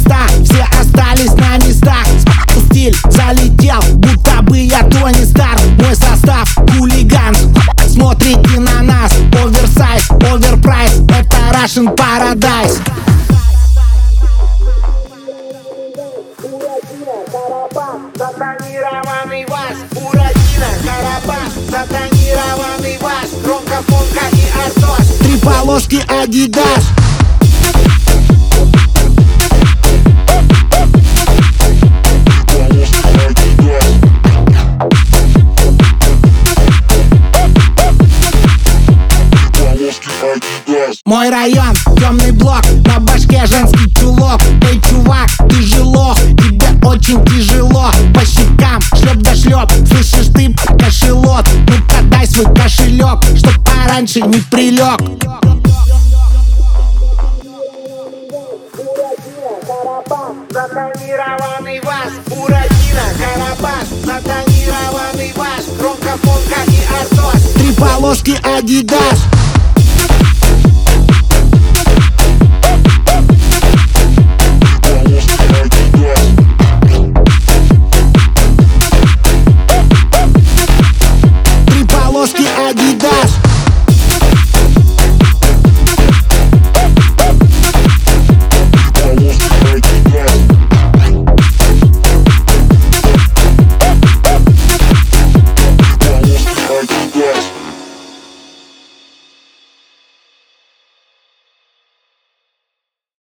местах, все остались на местах. Стиль залетел, будто бы я Тони Старк. Мой состав хулиган, смотрите на нас. Оверсайз, оверпрайс, это Russian Paradise. Затонированный вас, Буратино, Карабас. Затонированный вас, громко, фонка и артос. Три полоски Адидас. Мой район, темный блок, на башке женский чулок. Эй, чувак, ты же лох, тебе очень тяжело. По щекам шлеп да шлеп, слышишь ты, кошелот? Ну-ка дай свой кошелек, чтоб пораньше не прилег. Затонированный вас, Буратино, Карабас. Затонированный вас, громко, фонка и артос. Три полоски Адидас.